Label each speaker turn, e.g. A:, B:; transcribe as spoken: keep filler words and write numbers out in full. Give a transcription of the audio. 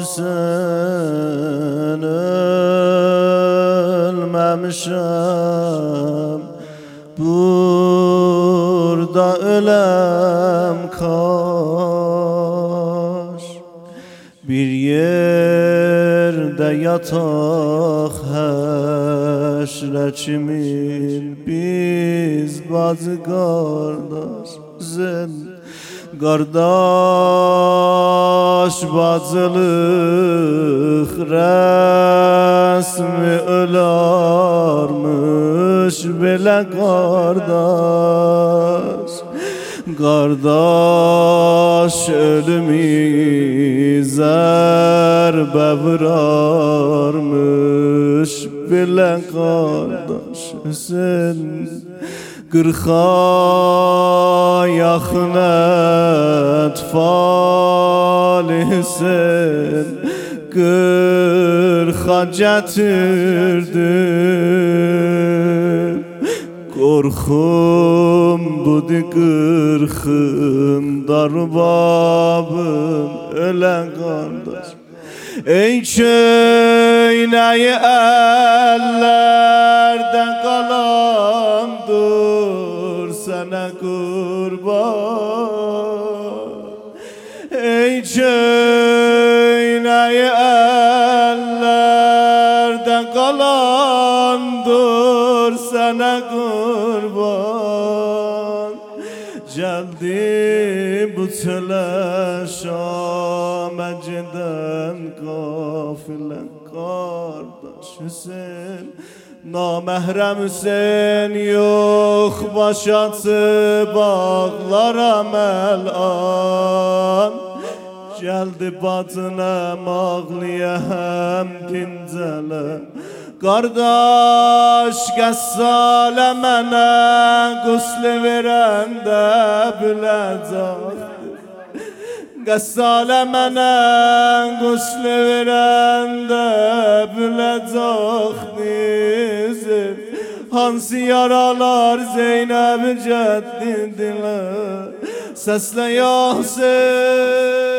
A: sen ölmemişim, burada ölem kaş. Bir yerde yatak həşrəçimin, biz bacı qardaş zen. Qardaş bacılıq rəsmi ölərmiş belə qardaş. Qardaş ölümü zərbə vurarmış belə qardaş sen. Qırxa yaxın ətfalisən, qırxa gətirdim. Qorxum budur qırxın darbabım ölə qardaş. Ey köynəyi əllərdən qalandır sənə qurban. Ey köynəyi əllərdən qalandır sənə qurban. Gəldi bu çölə Şamə gedən qafilən qardaş Hüseyin. Naməhrəm Hüseyin yox baş açıb ağlaram əl-an. Gəldi bacınəm ağlıya həm dincələ. Qardaş qəssalə mənə quslu verəndə biləcəkdir. Qəssalə mənə quslu verəndə biləcəkdir. Hansı yaralar Zeynəb cəddindilə səslə ya Hüseyin.